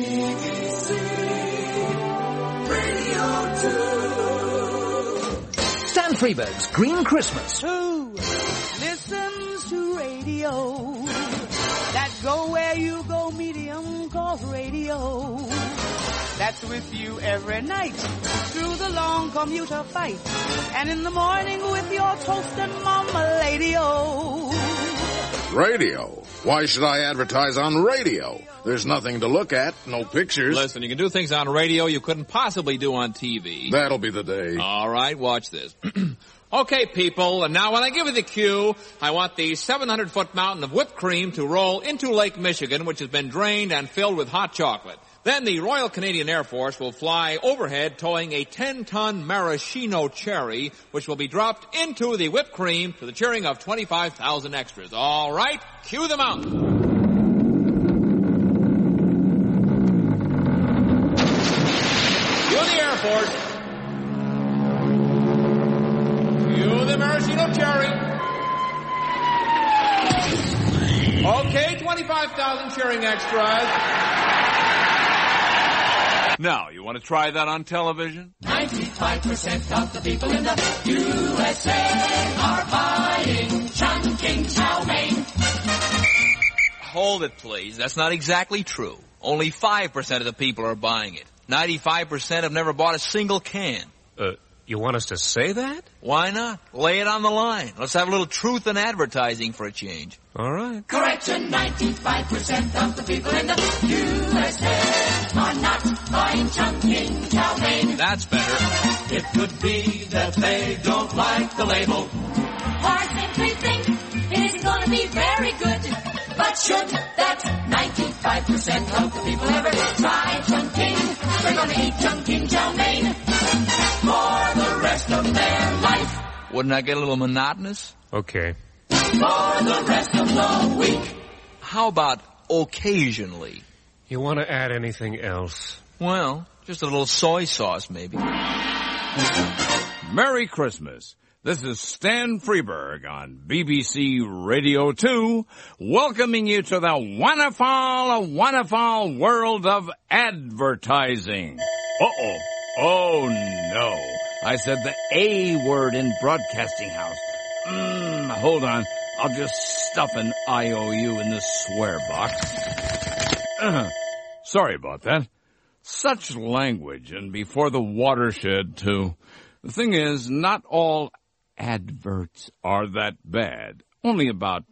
BBC Radio 2. Stan Freberg's Green Christmas. Who listens to radio? That go where you go medium called radio. That's with you every night through the long commuter fight. And in the morning with your toast and mama-lady-o. Radio? Why should I advertise on radio? There's nothing to look at, no pictures. Listen, you can do things on radio you couldn't possibly do on TV. That'll be the day. All right, watch this. Okay, people, and now when I give you the cue, I want the 700-foot mountain of whipped cream to roll into Lake Michigan, which has been drained and filled with hot chocolate. Then the Royal Canadian Air Force will fly overhead towing a 10-ton maraschino cherry, which will be dropped into the whipped cream to the cheering of 25,000 extras. All right, cue the mountain. Cue the Air Force. Cue the maraschino cherry. Okay, 25,000 cheering extras. Now, you want to try that on television? 95% of the people in the USA are buying Chungking chow mein. Hold it, please. That's not exactly true. Only 5% of the people are buying it. 95% have never bought a single can. You want us to say that? Why not? Lay it on the line. Let's have a little truth in advertising for a change. All right. Correction, 95% of the people in the USA are not buying Chungking chow mein. That's better. It could be that they don't like the label, or simply think it isn't going to be very good. but should that 95% of the people ever try Chungking, they're going to eat Chungking chow mein for the rest of their life. Wouldn't that get a little monotonous? Okay. For the rest of the week. How about occasionally? You want to add anything else? Well, just a little soy sauce, maybe. Merry Christmas. This is Stan Freberg on BBC Radio 2, welcoming you to the wonderful world of advertising. Uh-oh. Oh, no. I said the A word in Broadcasting House. Hold on. I'll just stuff an IOU in this swear box. Sorry about that. Such language, and before the watershed, too. The thing is, not all adverts are that bad. Only about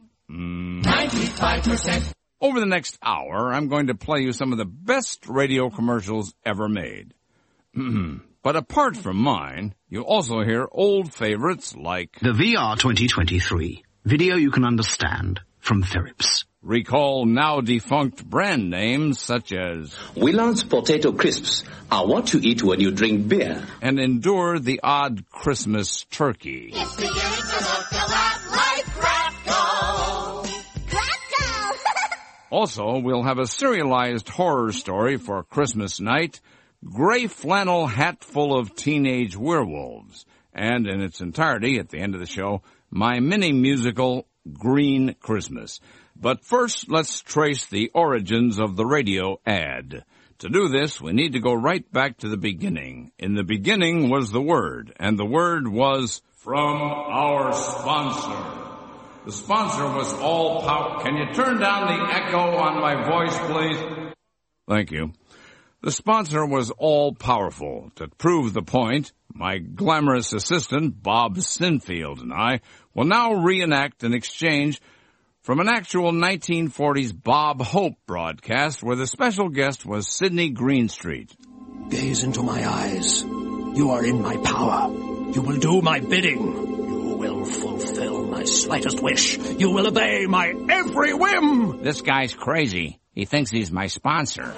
95%. Over the next hour, I'm going to play you some of the best radio commercials ever made. But apart from mine, you'll also hear old favorites like the VR 2023. Video you can understand from Philips. Recall now-defunct brand names such as Willard's Potato Crisps are what you eat when you drink beer. And endure the odd Christmas turkey. It's beginning to look a lot like Kraft-Go. Kraft-Go! Also, we'll have a serialized horror story for Christmas night, Gray Flannel Hat Full of Teenage Werewolves, and in its entirety, at the end of the show, my mini-musical Green Christmas. But first, let's trace the origins of the radio ad. To do this, we need to go right back to the beginning. In the beginning was the Word, and the Word was from our sponsor. The sponsor was all power. Can you turn down the echo on my voice, please? Thank you. The sponsor was all-powerful. To prove the point, my glamorous assistant, Bob Sinfield, and I will now reenact an exchange from an actual 1940s Bob Hope broadcast where the special guest was Sidney Greenstreet. Gaze into my eyes. You are in my power. You will do my bidding. You will fulfill my slightest wish. You will obey my every whim. This guy's crazy. He thinks he's my sponsor.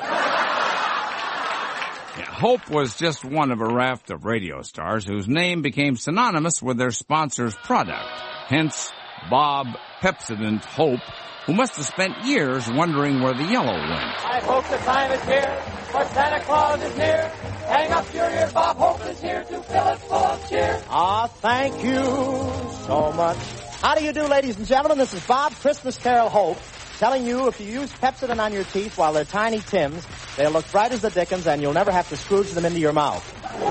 Hope was just one of a raft of radio stars whose name became synonymous with their sponsor's product. Hence, Bob Pepsodent Hope, who must have spent years wondering where the yellow went. I hope the time is here, for Santa Claus is near. Hang up your ear, Bob Hope is here to fill it full of cheer. Ah, thank you so much. How do you do, ladies and gentlemen? This is Bob Christmas Carol Hope, telling you if you use Pepsodent on your teeth while they're Tiny Tims, they'll look bright as the dickens and you'll never have to Scrooge them into your mouth.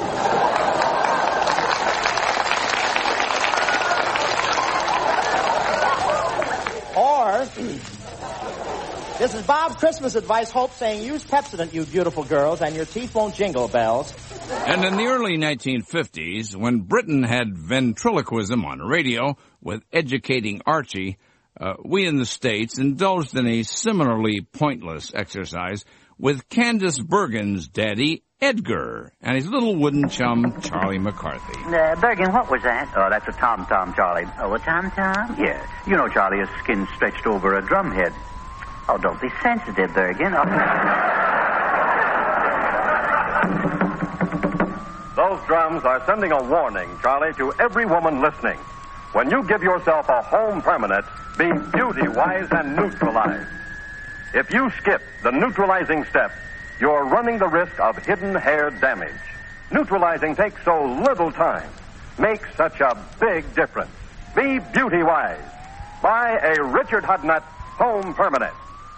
Or, this is Bob's Christmas advice, Hope, saying use Pepsodent, you beautiful girls, and your teeth won't jingle bells. And in the early 1950s, when Britain had ventriloquism on radio with Educating Archie, we in the States indulged in a similarly pointless exercise with Candace Bergen's daddy, Edgar, and his little wooden chum, Charlie McCarthy. Bergen, what was that? Oh, that's a tom-tom, Charlie. Oh, a tom-tom? Yeah. You know, Charlie, his skin stretched over a drum head. Oh, don't be sensitive, Bergen. Oh. Those drums are sending a warning, Charlie, to every woman listening. When you give yourself a home permanent, be beauty-wise and neutralized. If you skip the neutralizing step, you're running the risk of hidden hair damage. Neutralizing takes so little time, makes such a big difference. Be beauty-wise. Buy a Richard Hudnut Home Permanent.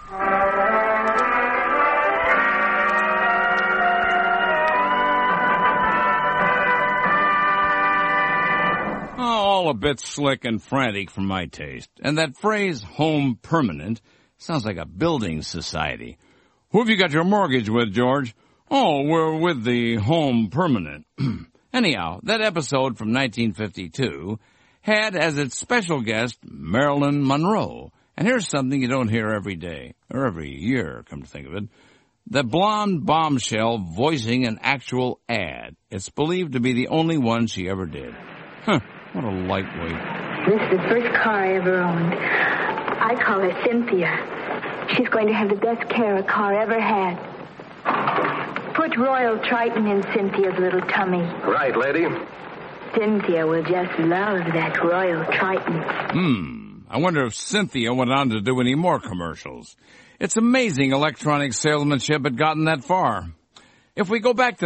All a bit slick and frantic for my taste. And that phrase, home permanent, sounds like a building society. Who have you got your mortgage with, George? Oh, we're with the Home Permanent. Anyhow, that episode from 1952 had as its special guest Marilyn Monroe. And here's something you don't hear every day, or every year, come to think of it. The blonde bombshell voicing an actual ad. It's believed to be the only one she ever did. Huh, what a lightweight. This is the first car I ever owned. I call her Cynthia. She's going to have the best care a car ever had. Put Royal Triton in Cynthia's little tummy. Right, lady. Cynthia will just love that Royal Triton. I wonder if Cynthia went on to do any more commercials. It's amazing electronic salesmanship had gotten that far. If we go back to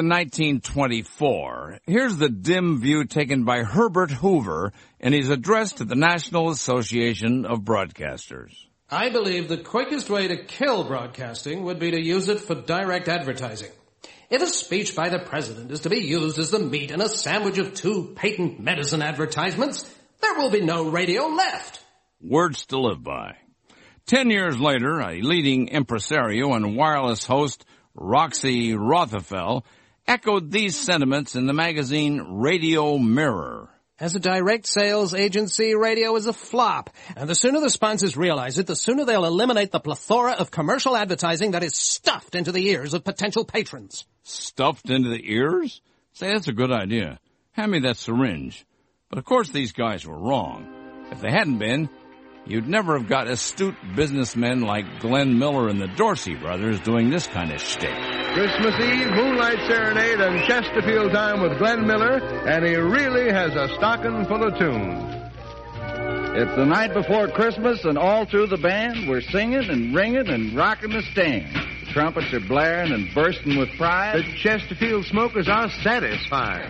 1924, here's the dim view taken by Herbert Hoover in his address to the National Association of Broadcasters. I believe the quickest way to kill broadcasting would be to use it for direct advertising. If a speech by the president is to be used as the meat in a sandwich of 2 patent medicine advertisements, there will be no radio left. Words to live by. 10 years later, a leading impresario and wireless host, Roxy Rothafel, echoed these sentiments in the magazine Radio Mirror. As a direct sales agency, radio is a flop. And the sooner the sponsors realize it, the sooner they'll eliminate the plethora of commercial advertising that is stuffed into the ears of potential patrons. Stuffed into the ears? Say, that's a good idea. Hand me that syringe. But of course these guys were wrong. If they hadn't been, you'd never have got astute businessmen like Glenn Miller and the Dorsey brothers doing this kind of shtick. Christmas Eve, Moonlight Serenade, and Chesterfield time with Glenn Miller, and he really has a stocking full of tunes. It's the night before Christmas, and all through the band, we're singing and ringing and rocking the stand. The trumpets are blaring and bursting with pride. The Chesterfield smokers are satisfied.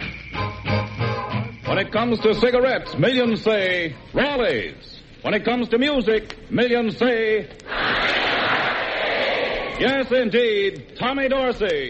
When it comes to cigarettes, millions say Raleigh's. When it comes to music, millions say... Yes, indeed, Tommy Dorsey.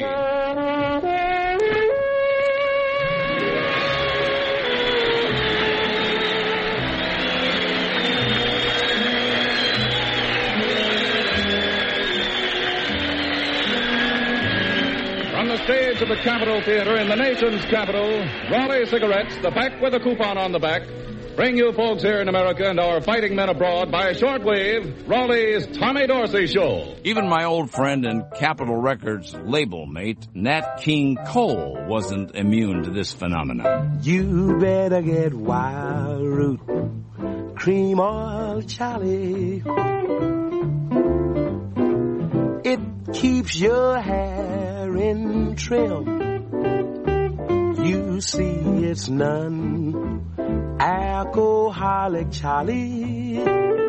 From the stage of the Capitol Theater in the nation's capital, Raleigh Cigarettes, the pack with a coupon on the back, bring you folks here in America and our fighting men abroad by shortwave, Raleigh's Tommy Dorsey Show. Even my old friend and Capitol Records label mate, Nat King Cole, wasn't immune to this phenomenon. You better get Wild Root, cream oil Charlie. It keeps your hair in trim. You see it's none alcoholic, Charlie.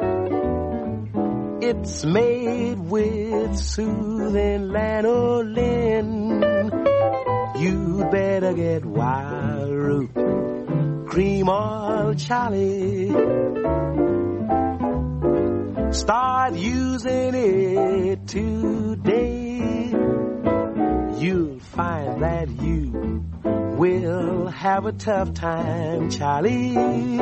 It's made with soothing lanolin. You better get Wild Root, cream oil, Charlie. Start using it today. You'll find that you will have a tough time, Charlie,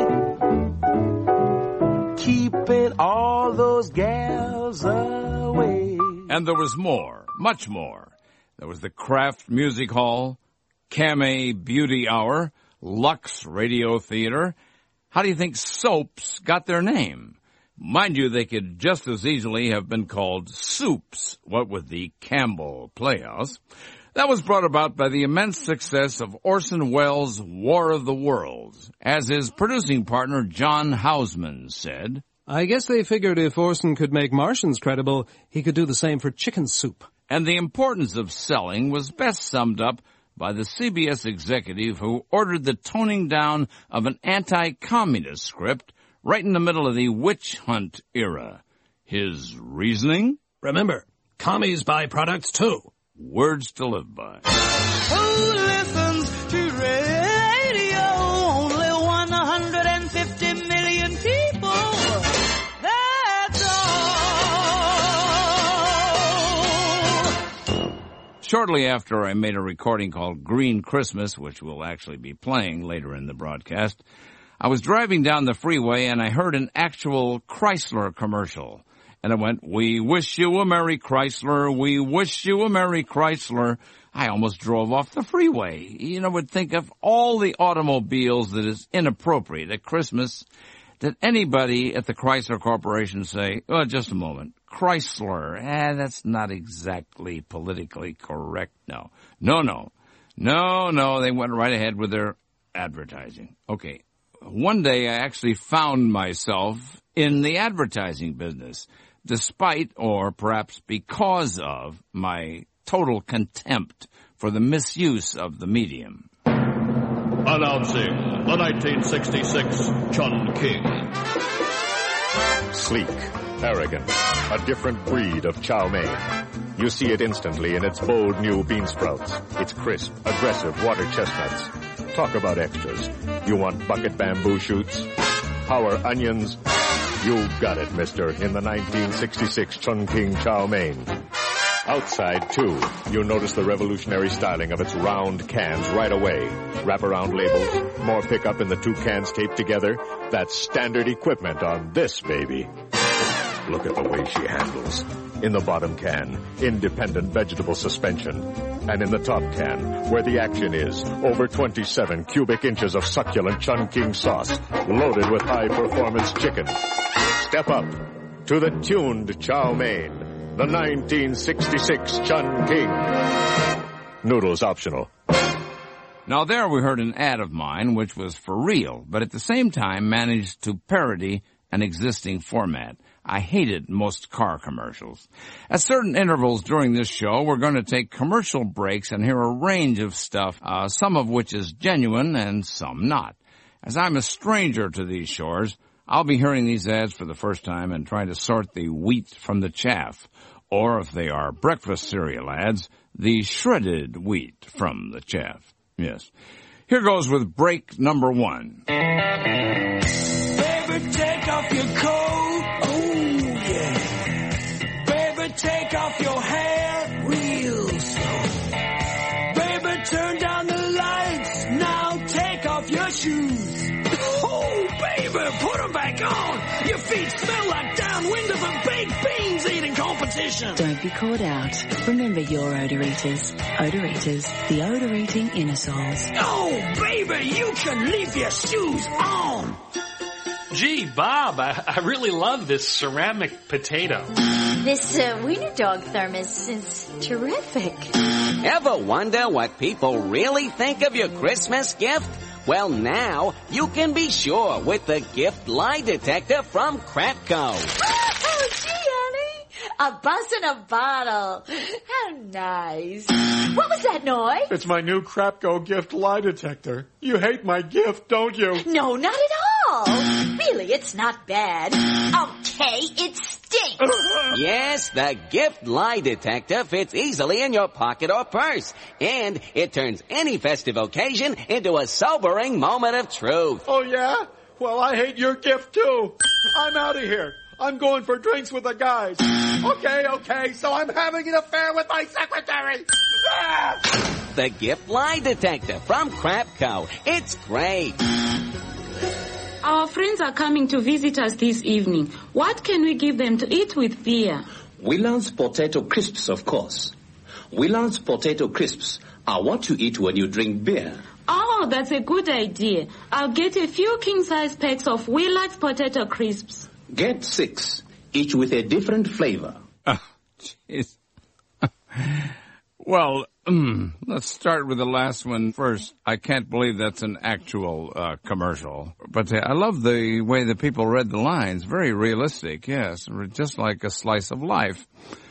keeping all those gals away. And there was more, much more. There was the Kraft Music Hall, Kamei Beauty Hour, Lux Radio Theater. How do you think soaps got their name? Mind you, they could just as easily have been called soups, what with the Campbell Playhouse. That was brought about by the immense success of Orson Welles' War of the Worlds. As his producing partner John Houseman said, I guess they figured if Orson could make Martians credible, he could do the same for chicken soup. And the importance of selling was best summed up by the CBS executive who ordered the toning down of an anti-communist script right in the middle of the witch hunt era. His reasoning? Remember, commies buy products too. Words to live by. Who listens to radio? Only 150 million people. That's all. Shortly after I made a recording called Green Christmas, which we'll actually be playing later in the broadcast, I was driving down the freeway and I heard an actual Chrysler commercial. And it went, we wish you a Merry Chrysler, we wish you a Merry Chrysler. I almost drove off the freeway. You know, would think of all the automobiles that is inappropriate at Christmas. Did anybody at the Chrysler Corporation say, oh, just a moment, Chrysler, that's not exactly politically correct. No, they went right ahead with their advertising. Okay, one day I actually found myself in the advertising business, despite, or perhaps because of, my total contempt for the misuse of the medium. Announcing the 1966 Chun King. Sleek, arrogant, a different breed of chow mein. You see it instantly in its bold new bean sprouts, its crisp, aggressive water chestnuts. Talk about extras. You want bucket bamboo shoots? Power onions? You got it, mister, in the 1966 Chun King chow mein. Outside, too, you notice the revolutionary styling of its round cans right away. Wraparound labels, more pickup in the two cans taped together. That's standard equipment on this baby. Look at the way she handles. In the bottom can, independent vegetable suspension. And in the top can, where the action is, over 27 cubic inches of succulent Chun King sauce, loaded with high-performance chicken. Step up to the tuned chow mein, the 1966 Chun King. Noodles optional. Now there we heard an ad of mine which was for real, but at the same time managed to parody an existing format. I hated most car commercials. At certain intervals during this show, we're going to take commercial breaks and hear a range of stuff, some of which is genuine and some not. As I'm a stranger to these shores, I'll be hearing these ads for the first time and trying to sort the wheat from the chaff. Or if they are breakfast cereal ads, the shredded wheat from the chaff. Yes. Here goes with break number 1. Baby, take off your coat. Oh, yeah. Baby, take off your hair real slow. Baby, turn down the lights. Now take off your shoes. Oh, baby, put them back on. Your feet smell like downwind of a baked beans eating competition. Don't be caught out. Remember your odor eaters. Odor eaters, the odor eating inner soles. Oh, baby, you can leave your shoes on. Gee, Bob, I really love this ceramic potato. This Wiener Dog thermos is terrific. Ever wonder what people really think of your Christmas gift? Well, now you can be sure with the gift lie detector from Kratko. Oh, gee, honey. A bus in a bottle. How nice. What was that noise? It's my new Kratko gift lie detector. You hate my gift, don't you? No, not at all. Really, it's not bad. Okay, it stinks. Yes, the gift lie detector fits easily in your pocket or purse. And it turns any festive occasion into a sobering moment of truth. Oh, yeah? Well, I hate your gift, too. I'm out of here. I'm going for drinks with the guys. Okay, so I'm having an affair with my secretary. The gift lie detector from Crapco. It's great. Our friends are coming to visit us this evening. What can we give them to eat with beer? Wheelan's Potato Crisps, of course. Wheelan's Potato Crisps are what you eat when you drink beer. Oh, that's a good idea. I'll get a few king-size packs of Wheelan's Potato Crisps. Get 6, each with a different flavor. Jeez. Well, let's start with the last one first. I can't believe that's an actual commercial. But I love the way the people read the lines. Very realistic, yes. Just like a slice of life.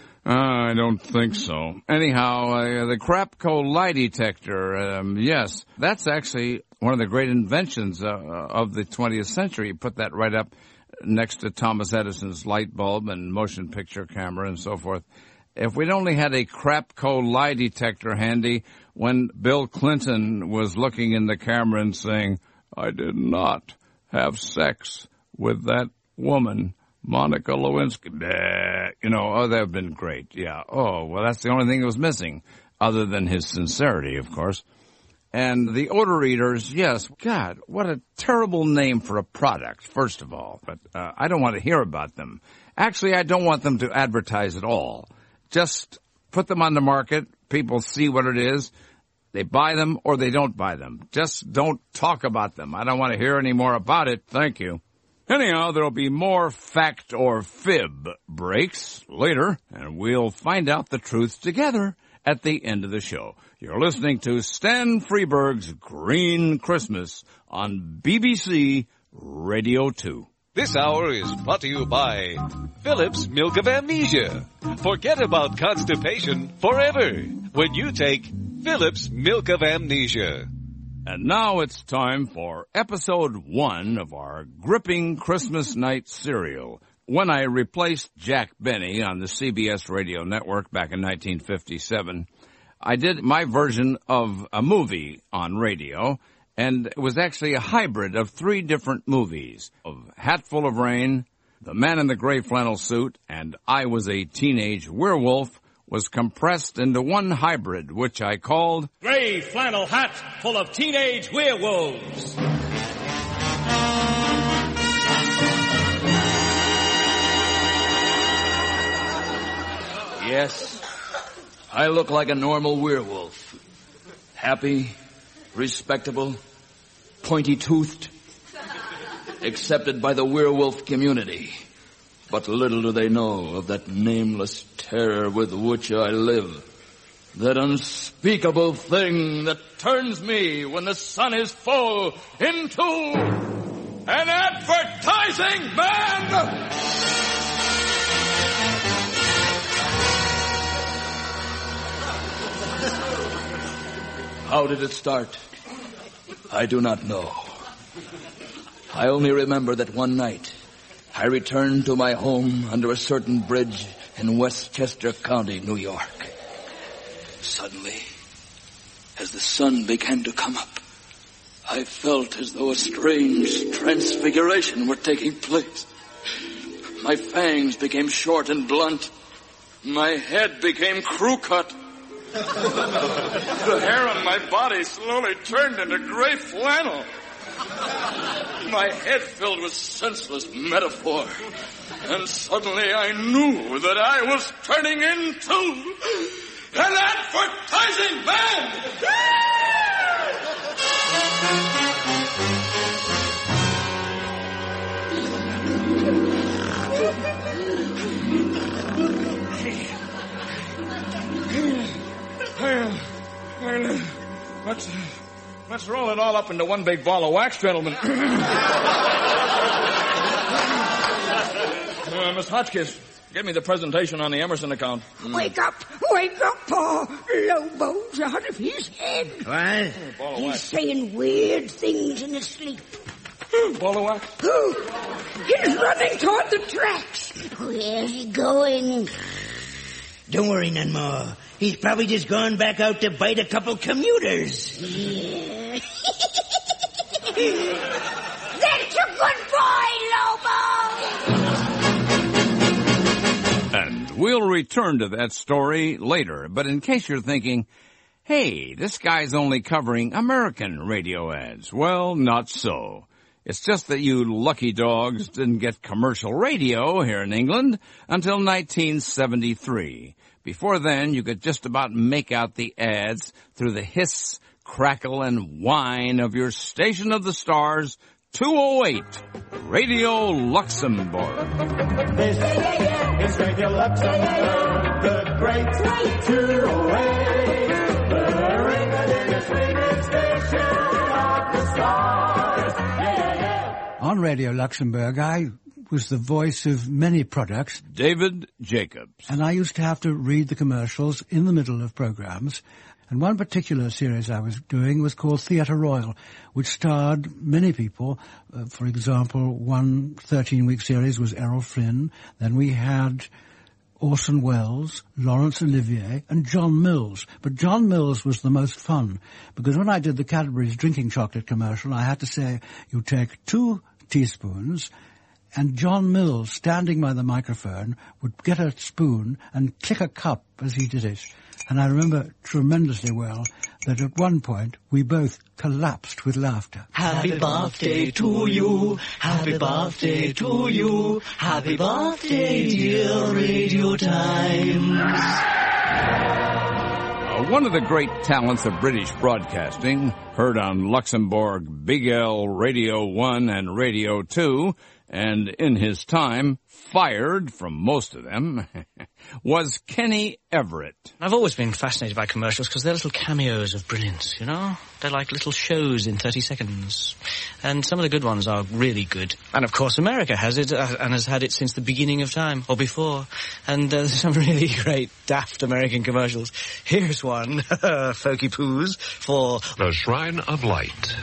I don't think so. Anyhow, the Crapco lie detector, yes. That's actually one of the great inventions of the 20th century. You put that right up next to Thomas Edison's light bulb and motion picture camera and so forth. If we'd only had a Crapco lie detector handy when Bill Clinton was looking in the camera and saying, I did not have sex with that woman, Monica Lewinsky. You know, that would have been great. Yeah. Oh, well, that's the only thing that was missing, other than his sincerity, of course. And the odor eaters, yes, God, what a terrible name for a product, first of all. But I don't want to hear about them. Actually, I don't want them to advertise at all. Just put them on the market. People see what it is. They buy them or they don't buy them. Just don't talk about them. I don't want to hear any more about it. Thank you. Anyhow, there'll be more fact or fib breaks later, and we'll find out the truth together at the end of the show. You're listening to Stan Freeberg's Green Christmas on BBC Radio 2. This hour is brought to you by Phillips Milk of Amnesia. Forget about constipation forever when you take Phillips Milk of Amnesia. And now it's time for episode 1 of our gripping Christmas night serial. When I replaced Jack Benny on the CBS radio network back in 1957, I did my version of a movie on radio. And it was actually a hybrid of 3 different movies, of Hatful of Rain, The Man in the Gray Flannel Suit, and I Was a Teenage Werewolf, was compressed into one hybrid, which I called Gray Flannel Hat Full of Teenage Werewolves. Yes, I look like a normal werewolf. Happy, respectable, pointy-toothed, accepted by the werewolf community. But little do they know of that nameless terror with which I live. That unspeakable thing that turns me when the sun is full into an advertising man! How did it start? I do not know. I only remember that one night I returned to my home under a certain bridge in Westchester County, New York. Suddenly, as the sun began to come up, I felt as though a strange transfiguration were taking place. My fangs became short and blunt. My head became crew-cut. The hair on my body slowly turned into gray flannel. My head filled with senseless metaphor. And suddenly I knew that I was turning into an advertising man! Let's roll it all up into one big ball of wax, gentlemen. Miss Hotchkiss, get me the presentation on the Emerson account. Wake up, Paul. Lobo's out of his head. What? He's saying weird things in his sleep. Ball of wax? He's running toward the tracks. Where's he going? Don't worry, none more. He's probably just gone back out to bite a couple commuters. Yeah. That's a good boy, Lobo! We'll return to that story later, but in case you're thinking, hey, this guy's only covering American radio ads. Well, not so. It's just that you lucky dogs didn't get commercial radio here in England until 1973. Before then, you could just about make out the ads through the hiss, crackle, and whine of your Station of the Stars 208, Radio Luxembourg. This is Radio Luxembourg, the great 208, the ringing station of the stars. Yeah. On Radio Luxembourg, I was the voice of many products. David Jacobs. And I used to have to read the commercials in the middle of programs. And one particular series I was doing was called Theatre Royal, which starred many people. For example, one 13-week series was Errol Flynn. Then we had Orson Welles, Laurence Olivier, and John Mills. But John Mills was the most fun, because when I did the Cadbury's drinking chocolate commercial, I had to say, you take 2 teaspoons, and John Mills, standing by the microphone, would get a spoon and click a cup as he did it. And I remember tremendously well that at one point we both collapsed with laughter. Happy birthday to you, happy birthday to you, happy birthday dear Radio Times. One of the great talents of British broadcasting, heard on Luxembourg Big L Radio 1 and Radio 2, and in his time fired from most of them, was Kenny Everett. I've always been fascinated by commercials because they're little cameos of brilliance, you know? They're like little shows in 30 seconds. And some of the good ones are really good. And of course America has it, and has had it since the beginning of time, or before. And there's some really great daft American commercials. Here's one, Folky Poos, for The Shrine of Light.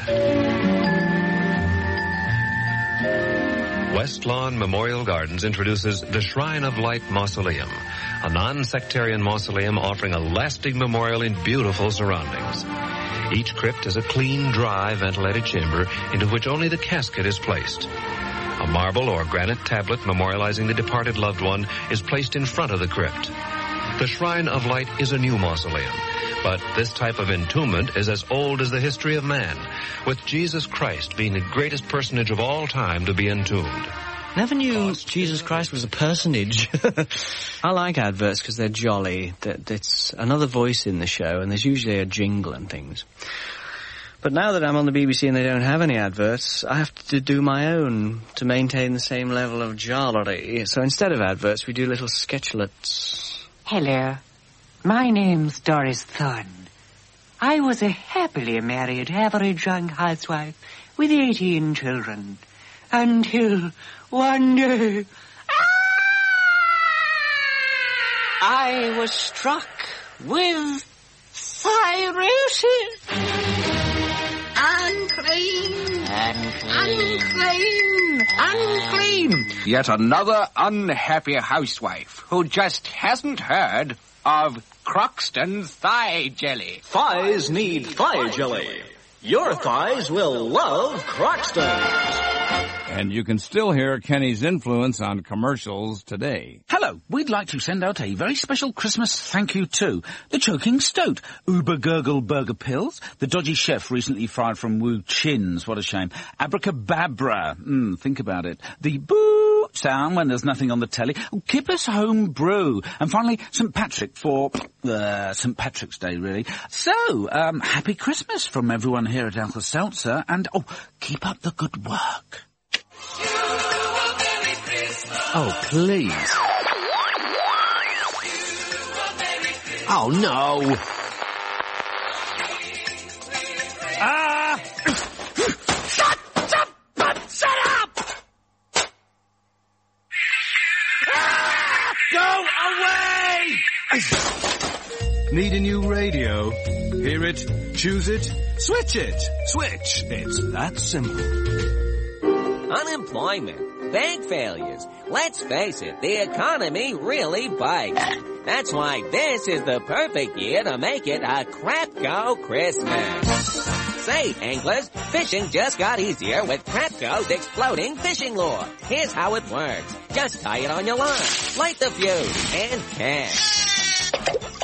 West Lawn Memorial Gardens introduces the Shrine of Light Mausoleum, a non-sectarian mausoleum offering a lasting memorial in beautiful surroundings. Each crypt is a clean, dry, ventilated chamber into which only the casket is placed. A marble or granite tablet memorializing the departed loved one is placed in front of the crypt. The Shrine of Light is a new mausoleum, but this type of entombment is as old as the history of man, with Jesus Christ being the greatest personage of all time to be entombed. Never knew Jesus Christ was a personage. I like adverts because they're jolly. It's another voice in the show, and there's usually a jingle and things. But now that I'm on the BBC and they don't have any adverts, I have to do my own to maintain the same level of jollity. So instead of adverts, we do little sketchlets. Hello. My name's Doris Thorne. I was a happily married, average young housewife with 18 children. Until one day, I was struck with cirrhosis. Unclean. Unclean. Unclean. Yet another unhappy housewife who just hasn't heard of Croxton Thigh Jelly. Thighs need thigh jelly. Your thighs will love Croxton's. And you can still hear Kenny's influence on commercials today. Hello, we'd like to send out a very special Christmas thank you to the Choking Stoat, Uber Gurgle Burger Pills, the Dodgy Chef recently fired from Wu Chins, what a shame, Abracababra, think about it, the Boo sound when there's nothing on the telly, Kipper's Home Brew, and finally St. Patrick for St. Patrick's Day, really. So, happy Christmas from everyone here at Alka-Seltzer, and, keep up the good work. Oh, please. Oh, no. Shut up! Go away! Need a new radio? Hear it, choose it, switch it. Switch. It's that simple. Unemployment, bank failures. Let's face it, the economy really bites. That's why this is the perfect year to make it a crap-go Christmas. Say, anglers, fishing just got easier with Crapco's exploding fishing lure. Here's how it works. Just tie it on your line, light the fuse, and cast.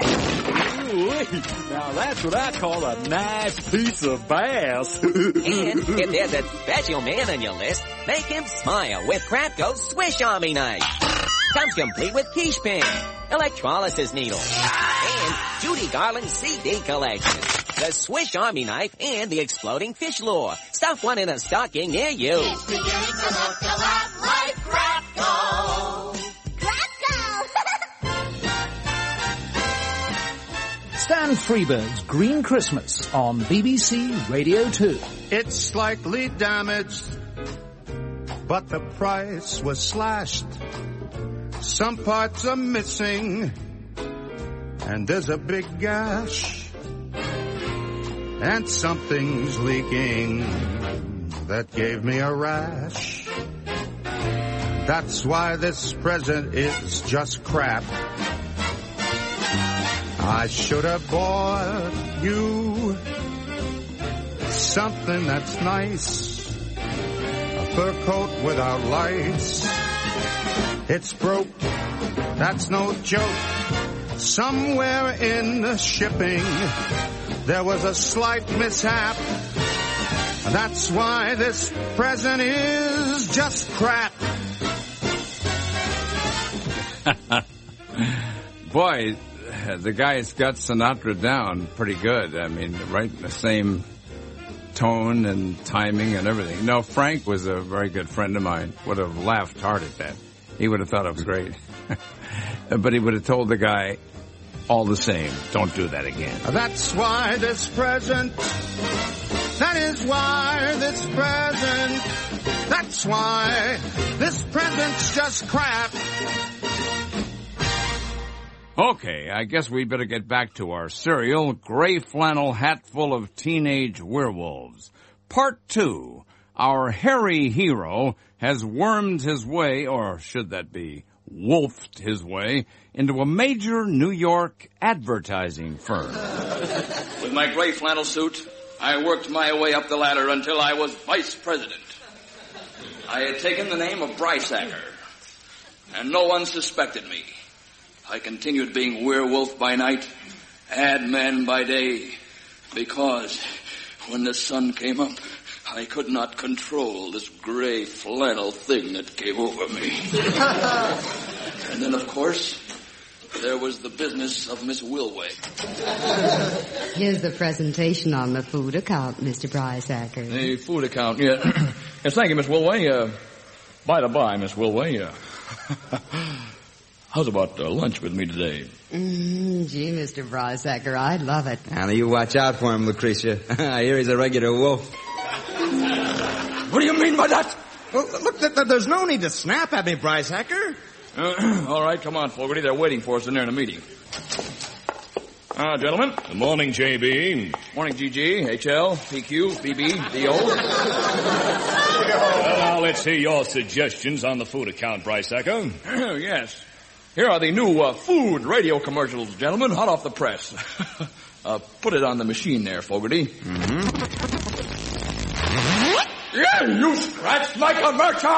Ooh, now that's what I call a nice piece of bass. And if there's a special man on your list, make him smile with Crapco's Swish Army Knife. Comes complete with quiche pin, electrolysis needle, and Judy Garland's CD collection. The Swish Army Knife and the exploding fish lure. Stuff one in a stocking near you. It's beginning to look a lot like Crapco. Stan Freeberg's Green Christmas on BBC Radio 2. It's slightly damaged, but the price was slashed. Some parts are missing, and there's a big gash. And something's leaking that gave me a rash. That's why this present is just crap. I should have bought you something that's nice. A fur coat without lights. It's broke, that's no joke. Somewhere in the shipping there was a slight mishap. That's why this present is just crap. Boy, the guy's got Sinatra down pretty good. I mean, right in the same tone and timing and everything. No, Frank was a very good friend of mine. Would have laughed hard at that. He would have thought it was great. But he would have told the guy, all the same, don't do that again. That's why this present, that is why this present, that's why this present's just crap. Okay, I guess we better get back to our serial, Gray Flannel Hat Full of Teenage Werewolves. Part 2. Our hairy hero has wormed his way, or should that be wolfed his way, into a major New York advertising firm. With my gray flannel suit, I worked my way up the ladder until I was vice president. I had taken the name of Brysacker, and no one suspected me. I continued being werewolf by night, ad man by day, because when the sun came up, I could not control this gray flannel thing that came over me. And then, of course, there was the business of Miss Wilway. Here's the presentation on the food account, Mr. Brysacker. The food account, yeah. Yes, thank you, Miss Wilway. By the by, Miss Wilway, how's about lunch with me today? Gee, Mr. Brysacker, I'd love it. Now, you watch out for him, Lucretia. I hear he's a regular wolf. What do you mean by that? Well, look, there's no need to snap at me, Brysacker. All right, come on, Fogarty. They're waiting for us in there in a meeting. Gentlemen. Good morning, J.B. Morning, G.G., H.L., P.Q., B.B., D.O. Now, let's hear your suggestions on the food account, Brysacker. Yes. Here are the new food radio commercials, gentlemen, hot off the press. Put it on the machine there, Fogarty. Mm-hmm. Yeah, you scratched my commercial!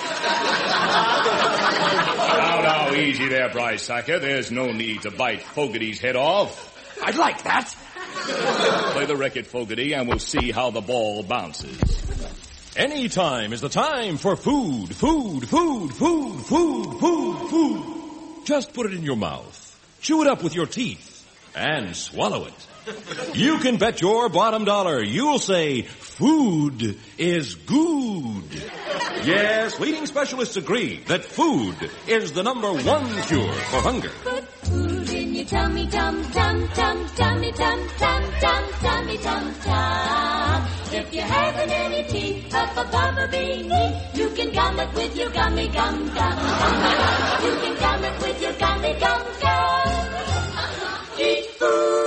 Now, easy there, Brysacker. There's no need to bite Fogarty's head off. I'd like that. Play the record, Fogarty, and we'll see how the ball bounces. Any time is the time for food, food, food, food, food, food, food. Just put it in your mouth, chew it up with your teeth, and swallow it. You can bet your bottom dollar you'll say food is good. Yes, leading specialists agree that food is the #1 cure for hunger. Put food in your tummy, tum, tum, tum, tummy, tum, tum, tum, tummy, tum, tum. If you're having any tea up above a beanie, you can gum it with your gummy gum gum. You can gum it with your gummy gum gum. Eat food.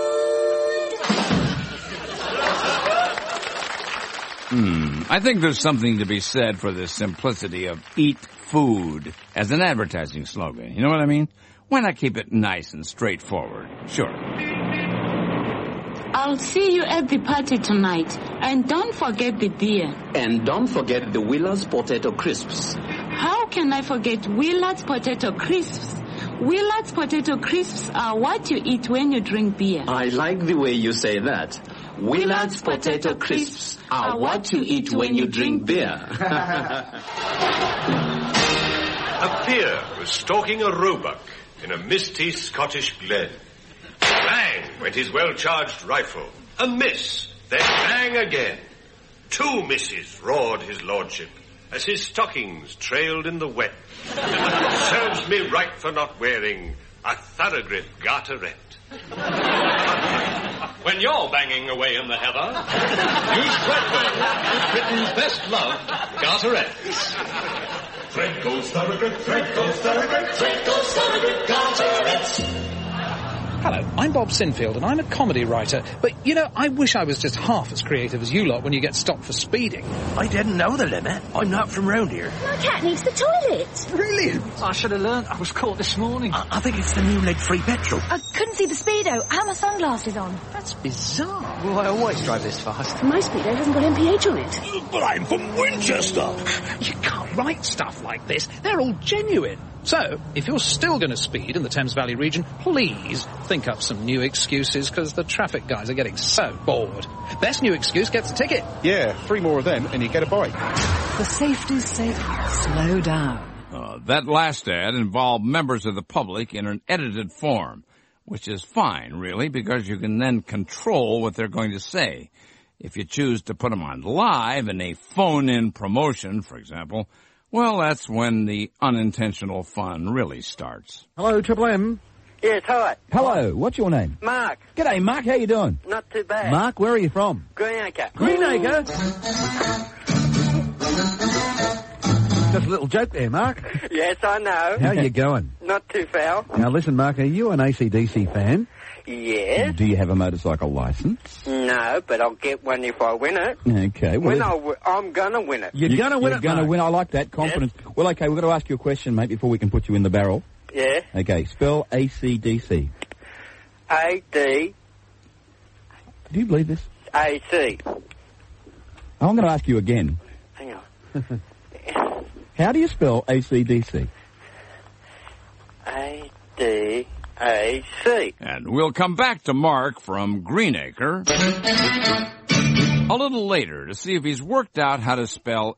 I think there's something to be said for the simplicity of eat food as an advertising slogan. You know what I mean? Why not keep it nice and straightforward? Sure. I'll see you at the party tonight. And don't forget the beer. And don't forget the Willard's Potato Crisps. How can I forget Willard's Potato Crisps? Willard's Potato Crisps are what you eat when you drink beer. I like the way you say that. Willard's Potato Crisps are what you eat when you drink beer. A peer was stalking a roebuck in a misty Scottish glen. Bang went his well-charged rifle. A miss, then bang again. 2 misses, roared his lordship, as his stockings trailed in the wet. Serves me right for not wearing a thoroughbred garterette. When you're banging away in the heather, use Threadco, Britain's best loved garterettes. Threadco's thoroughbred, Threadco's thoroughbred, Threadco's thoroughbred garterettes. Hello, I'm Bob Sinfield and I'm a comedy writer, but you know, I wish I was just half as creative as you lot when you get stopped for speeding. I didn't know the limit. I'm not from round here. My cat needs the toilet. Brilliant. I should have learned. I was caught this morning. I think it's the new lead-free petrol. I couldn't see the speedo. I had my sunglasses on. That's bizarre. Well, I always drive this fast. My speedo hasn't got MPH on it. But I'm from Winchester. You can't write stuff like this. They're all genuine. So, if you're still going to speed in the Thames Valley region, please think up some new excuses, because the traffic guys are getting so bored. Best new excuse gets a ticket. Yeah, 3 more of them and you get a bike. For safety's sake, slow down. That last ad involved members of the public in an edited form, which is fine, really, because you can then control what they're going to say. If you choose to put them on live in a phone-in promotion, for example, well, that's when the unintentional fun really starts. Hello, Triple M. Yes, hi. Hello, what's your name? Mark. G'day, Mark, how you doing? Not too bad. Mark, where are you from? Greenacre. Greenacre? Just a little joke there, Mark. Yes, I know. How you going? Not too foul. Now listen, Mark, are you an AC/DC fan? Yes. Do you have a motorcycle licence? No, but I'll get one if I win it. Okay. Well, I'm going to win it. You're going to win it, You're going to win. I like that confidence. Yes. Well, okay, we've got to ask you a question, mate, before we can put you in the barrel. Yeah. Okay, spell AC/DC. A-D... Do you believe this? A-C. I'm going to ask you again. Hang on. How do you spell AC/DC? A-D... A-C. And we'll come back to Mark from Greenacre a little later to see if he's worked out how to spell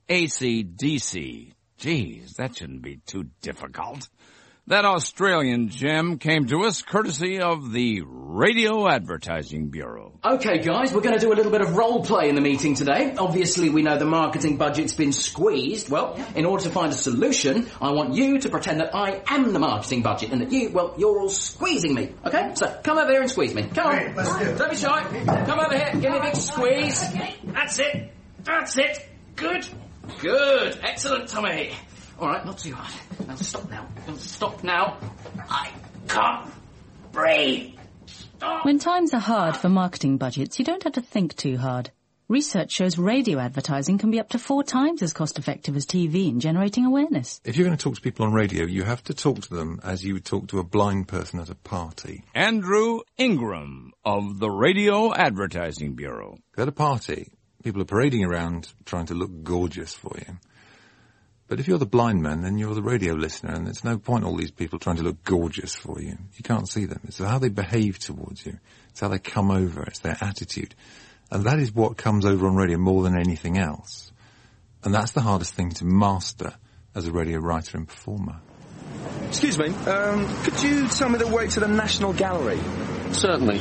AC/DC. Geez, that shouldn't be too difficult. That Australian gem came to us courtesy of the Radio Advertising Bureau. Okay, guys, we're going to do a little bit of role play in the meeting today. Obviously, we know the marketing budget's been squeezed. Well, in order to find a solution, I want you to pretend that I am the marketing budget and that you're all squeezing me. Okay? So, come over here and squeeze me. Come on. Hey, let's do it. Don't be shy. Come over here. Give me a big squeeze. That's it. That's it. Good. Good. Excellent, Tommy. All right, not too hard. Now stop now. Stop now. I can't breathe. Stop. When times are hard for marketing budgets, you don't have to think too hard. Research shows radio advertising can be up to 4 times as cost-effective as TV in generating awareness. If you're going to talk to people on radio, you have to talk to them as you would talk to a blind person at a party. Andrew Ingram of the Radio Advertising Bureau. At a party, people are parading around trying to look gorgeous for you. But if you're the blind man, then you're the radio listener, and there's no point all these people trying to look gorgeous for you. You can't see them. It's how they behave towards you. It's how they come over. It's their attitude. And that is what comes over on radio more than anything else. And that's the hardest thing to master as a radio writer and performer. Excuse me, could you tell me the way to the National Gallery? Certainly.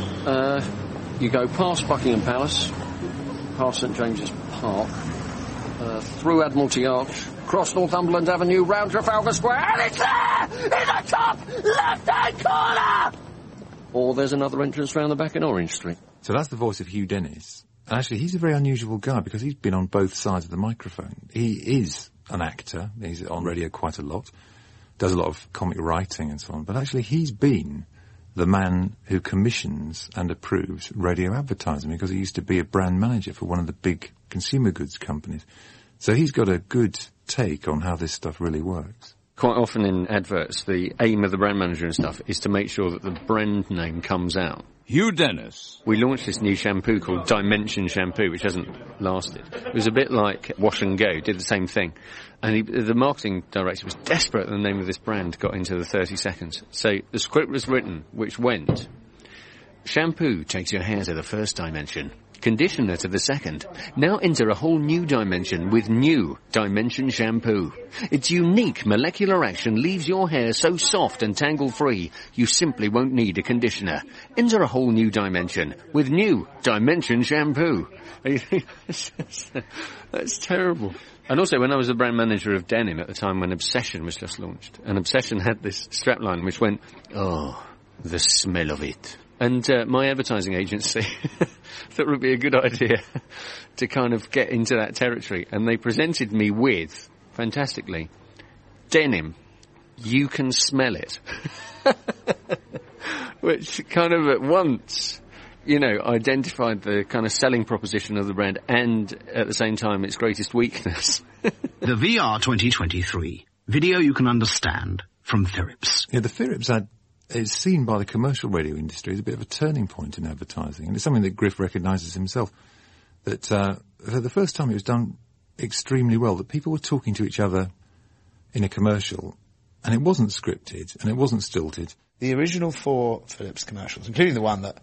You go past Buckingham Palace, past St James's Park, through Admiralty Arch, across Northumberland Avenue, round Trafalgar Square, and it's there! In the top left-hand corner! Or there's another entrance round the back in Orange Street. So that's the voice of Hugh Dennis. And actually, he's a very unusual guy because he's been on both sides of the microphone. He is an actor. He's on radio quite a lot, does a lot of comic writing and so on. But actually, he's been the man who commissions and approves radio advertising because he used to be a brand manager for one of the big consumer goods companies. So he's got a good take on how this stuff really works. Quite often in adverts, the aim of the brand manager and stuff is to make sure that the brand name comes out. Hugh Dennis. We launched this new shampoo called Dimension Shampoo, which hasn't lasted. It was a bit like Wash and Go, did the same thing. And the marketing director was desperate that the name of this brand got into the 30 seconds. So the script was written, which went, shampoo takes your hair to the first dimension. Conditioner to the second. Now enter a whole new dimension with new Dimension Shampoo. Its unique molecular action leaves your hair so soft and tangle-free, you simply won't need a conditioner. Enter a whole new dimension with new Dimension Shampoo. That's terrible. And also, when I was the brand manager of Denim at the time when Obsession was just launched, and Obsession had this strapline which went, oh, the smell of it. And my advertising agency thought it would be a good idea to kind of get into that territory. And they presented me with, fantastically, Denim, you can smell it. Which kind of at once, you know, identified the kind of selling proposition of the brand and at the same time its greatest weakness. The VR 2023. Video you can understand from Philips. Yeah, the Philips ad is seen by the commercial radio industry as a bit of a turning point in advertising, and it's something that Griff recognises himself, that for the first time it was done extremely well, that people were talking to each other in a commercial, and it wasn't scripted, and it wasn't stilted. The original 4 Philips commercials, including the one that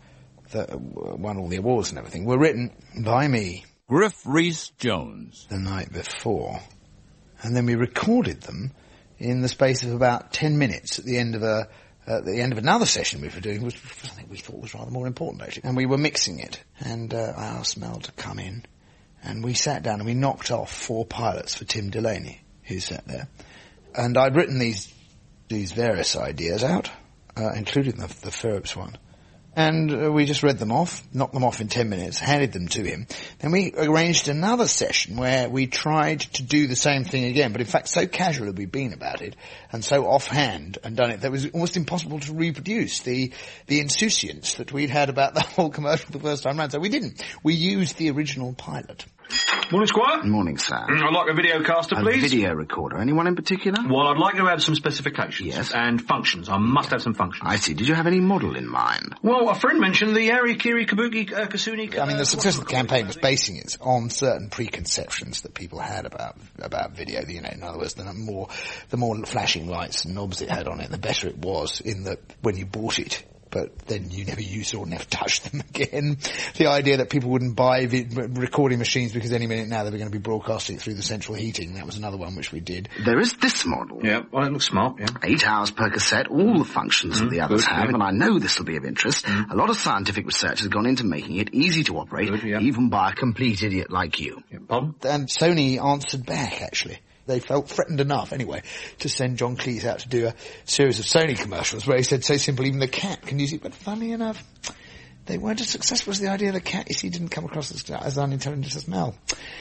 won all the awards and everything, were written by me. Griff Rhys-Jones. The night before. And then we recorded them in the space of about 10 minutes at the end of another session we were doing, which I think we thought was rather more important, actually. And we were mixing it. And I asked Mel to come in. And we sat down and we knocked off 4 pilots for Tim Delaney, who sat there. And I'd written these various ideas out, including the Philips one. And we just read them off, knocked them off in 10 minutes, handed them to him. Then we arranged another session where we tried to do the same thing again, but in fact so casual had we been about it, and so offhand and done it, that it was almost impossible to reproduce the insouciance that we'd had about the whole commercial the first time round. So we didn't. We used the original pilot. Morning, Squire. Morning, sir. I'd like a videocaster, please. A video recorder. Anyone in particular? Well, I'd like to have some specifications. Yes. And functions. I must have some functions. I see. Did you have any model in mind? Well, a friend mentioned the Arikiri Kabuki Kasuni... I mean, the success of the campaign was basing it on certain preconceptions that people had about video. You know, in other words, the more flashing lights and knobs it had on it, the better it was in that when you bought it, but then you never used it or never touched them again. The idea that people wouldn't buy recording machines because any minute now they were going to be broadcasting it through the central heating. That was another one which we did. There is this model. Yeah, well, it looks smart, yeah. 8 hours per cassette, all the functions that the others have, and I know this will be of interest. A lot of scientific research has gone into making it easy to operate, even by a complete idiot like you. Pardon? And Sony answered back, actually. They felt threatened enough, anyway, to send John Cleese out to do a series of Sony commercials where he said so simple, even the cat can use it. But funny enough, they weren't as successful as the idea the cat, you see, didn't come across as unintelligent as Mel.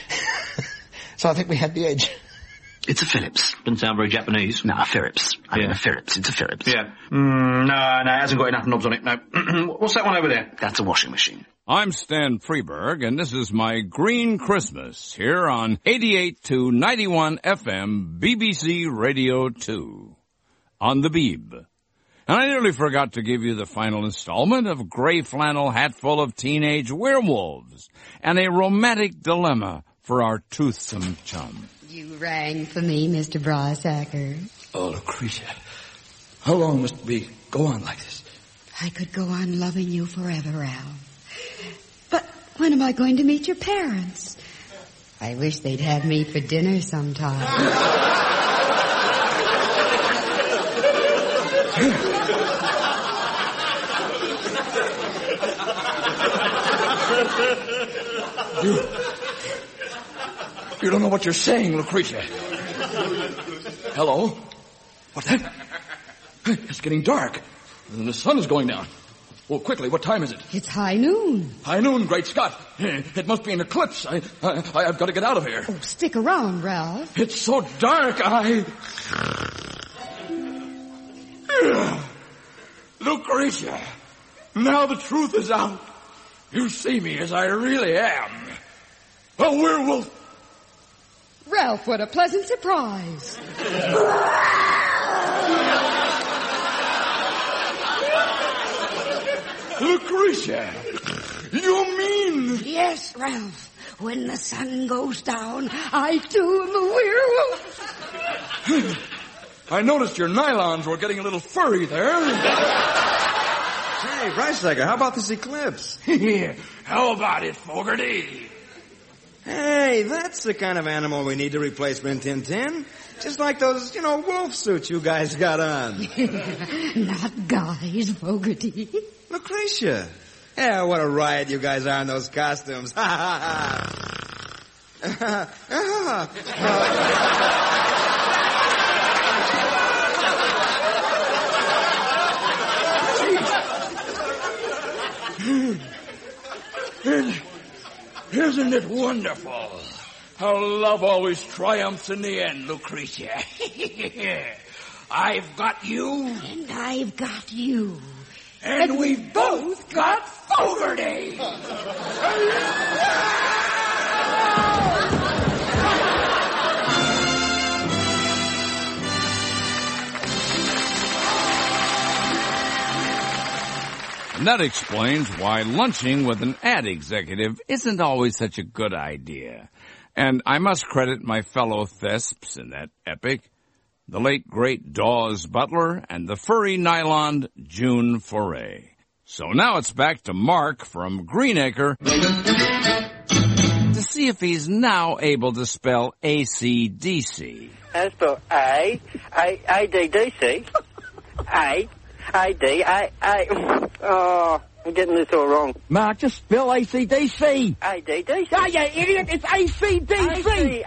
So I think we had the edge. It's a Philips. Doesn't sound very Japanese. No, a Philips. I mean a Philips. It's a Philips. Yeah. No, it hasn't got enough knobs on it, no. What's that one over there? That's a washing machine. I'm Stan Freberg, and this is my Green Christmas here on 88 to 91 FM BBC Radio 2 on the Beeb. And I nearly forgot to give you the final installment of Gray Flannel Hatful of Teenage Werewolves and a romantic dilemma for our toothsome chum. You rang for me, Mr. Brysacker. Oh, Lucretia, how long must we go on like this? I could go on loving you forever, Ralph. But when am I going to meet your parents? I wish they'd have me for dinner sometime. You don't know what you're saying, Lucretia. Hello? What's that? It's getting dark. And the sun is going down. Well, quickly, what time is it? It's high noon. High noon, great Scott. It must be an eclipse. I've got to get out of here. Oh, stick around, Ralph. It's so dark, Lucretia, now the truth is out. You see me as I really am. A werewolf. Ralph, what a pleasant surprise. Lucretia! You mean... Yes, Ralph. When the sun goes down, I too am a werewolf. I noticed your nylons were getting a little furry there. Hey, Breistegger, how about this eclipse? How about it, Fogarty? Hey, that's the kind of animal we need to replace Rin Tin Tin. Just like those, wolf suits you guys got on. Not guys, Fogarty. Lucretia. Yeah, what a riot you guys are in those costumes. Ha ha ha. Isn't it wonderful how love always triumphs in the end, Lucretia? I've got you. And I've got you. And we've both got Fogarty. And that explains why lunching with an ad executive isn't always such a good idea. And I must credit my fellow thesps in that epic, the late great Dawes Butler and the furry nylon June Foray. So now it's back to Mark from Greenacre to see if he's now able to spell AC/DC. As for A-D-D-C. A-D-A-A. Oh, I'm getting this all wrong. Mark, just spell AC/DC. A-D-D-C. Oh, you idiot, it's AC/DC.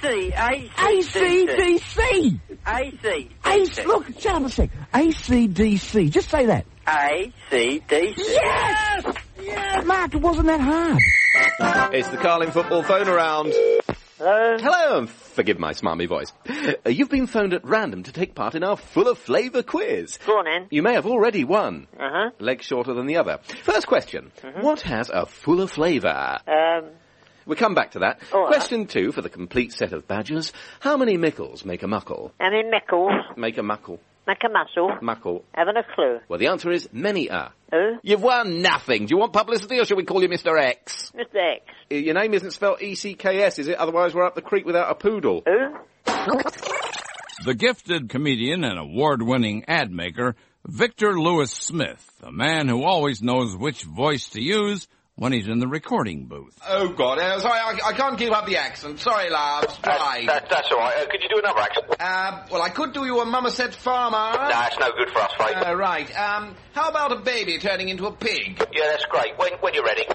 AC/DC. AC. Look, shut up a sec. AC/DC. Just say that. A-C-D-C. Yes! Yeah, Mark, it wasn't that hard. It's the Carling Football Phone Around. Hello? Hello, and forgive my smarmy voice. You've been phoned at random to take part in our Full of Flavour quiz. Go on then. You may have already won. Uh-huh. Leg shorter than the other. First question. What has a full of flavour? We'll come back to that. Question 2 for the complete set of badgers. How many mickles make a muckle? How many mickles? Make a muckle. Make a muscle? Muckle. Haven't a clue. Well, the answer is many a. Who? You've won nothing. Do you want publicity or shall we call you Mr. X? Mr. X. Your name isn't spelled E-C-K-S, is it? Otherwise we're up the creek without a poodle. Who? The gifted comedian and award-winning ad maker, Victor Lewis Smith, a man who always knows which voice to use when he's in the recording booth. Oh, God. Sorry, I can't keep up the accent. Sorry, lads. Try. That's all right. Could you do another accent? Well, I could do you a Mummerset farmer. Nah, it's no good for us, mate. Right. How about a baby turning into a pig? Yeah, that's great. When you're ready.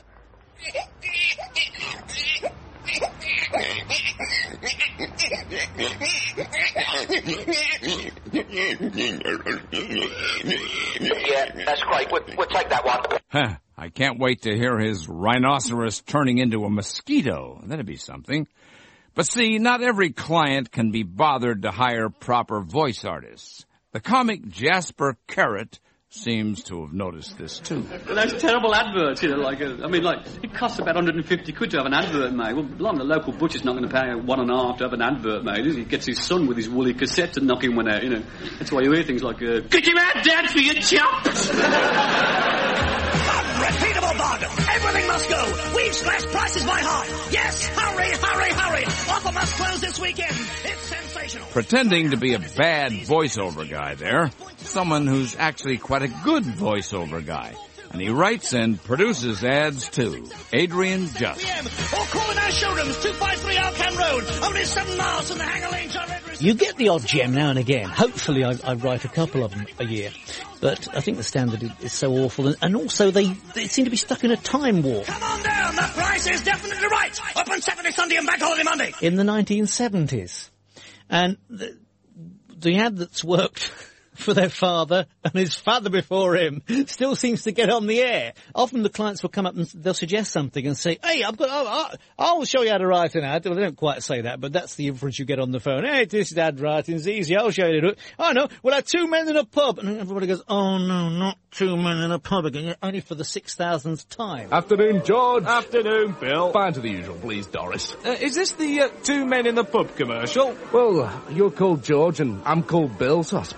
Yeah, that's great. We'll take that one. Huh. I can't wait to hear his rhinoceros turning into a mosquito. That'd be something. But see, not every client can be bothered to hire proper voice artists. The comic Jasper Carrot seems to have noticed this too. Those terrible adverts, it costs about 150 quid to have an advert made. Well, the local butcher's not going to pay $1.50 to have an advert made. He gets his son with his woolly cassette to knock him one out, That's why you hear things like, get him out, Dad, for your chops! Unrepeatable bargain. Everything must go. We've slashed prices by half. Yes, hurry, hurry, hurry. Offer must close this weekend. It's sensational. Pretending to be a bad voiceover guy there. Someone who's actually quite a good voiceover guy. And he writes and produces ads too. Adrian Just. Or call in our showrooms, 253 Alcam Road. Only 7 miles from the Hanger Lane Red. You get the odd gem now and again. Hopefully I write a couple of them a year. But I think the standard is so awful. And also they seem to be stuck in a time warp. Come on down. The price is definitely right. Open Saturday, Sunday and Bank Holiday Monday. In the 1970s. And the ad that's worked for their father and his father before him still seems to get on the air. Often the clients will come up and they'll suggest something and say, hey, I'll show you how to write an ad. Well, they don't quite say that, but that's the inference you get on the phone. Hey, this is ad writing. It's easy. I'll show you how to do it. Oh, no. Well, I 2 men in a pub. And everybody goes, oh, no, not 2 men in a pub again. Only for the 6,000th time. Afternoon, George. Afternoon, Bill. Fine to the usual, please, Doris. Is this the 2 men in the pub commercial? Well, you're called George and I'm called Bill, so I suppose it must be.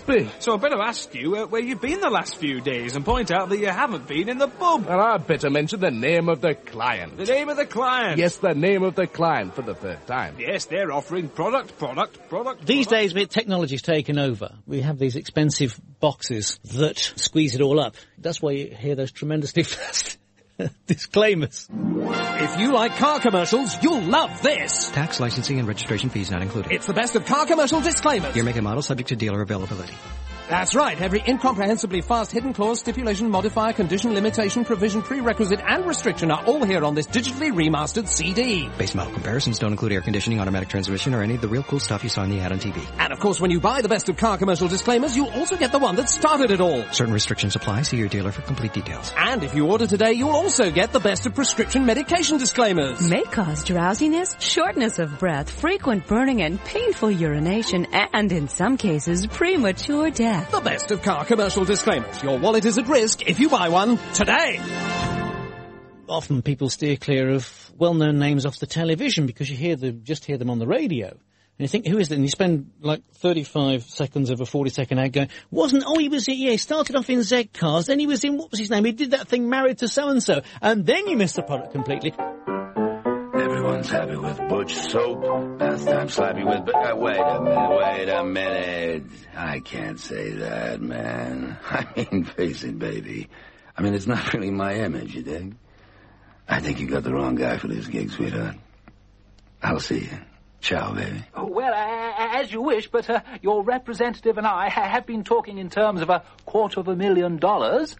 must be. So I better ask you where you've been the last few days and point out that you haven't been in the pub. And I'd better mention the name of the client. The name of the client? Yes, the name of the client for the third time. Yes, they're offering product. These days, technology's taken over. We have these expensive boxes that squeeze it all up. That's why you hear those tremendously fast disclaimers. If you like car commercials, you'll love this. Tax, licensing, and registration fees not included. It's the best of car commercial disclaimers. Year, make, and model subject to dealer availability. That's right. Every incomprehensibly fast hidden clause, stipulation, modifier, condition, limitation, provision, prerequisite, and restriction are all here on this digitally remastered CD. Base model comparisons don't include air conditioning, automatic transmission, or any of the real cool stuff you saw in the ad on TV. And of course, when you buy the best of car commercial disclaimers, you'll also get the one that started it all. Certain restrictions apply. See your dealer for complete details. And if you order today, you'll also get the best of prescription medication disclaimers. May cause drowsiness, shortness of breath, frequent burning, and painful urination, and in some cases, premature death. The best of car commercial disclaimers. Your wallet is at risk if you buy one today. Often people steer clear of well-known names off the television because you just hear them on the radio. And you think, who is it? And you spend like 35 seconds of a 40-second ad going, he started off in Z Cars, then he was in, what was his name? He did that thing, Married to So-and-so. And then you miss the product completely. Everyone's happy with Butch soap. Bath time slappy with... wait a minute. I can't say that, man. I mean, face it, baby. I mean, it's not really my image, you dig? I think you got the wrong guy for this gig, sweetheart. I'll see you. Ciao, baby. Well, as you wish, but your representative and I have been talking in terms of $250,000.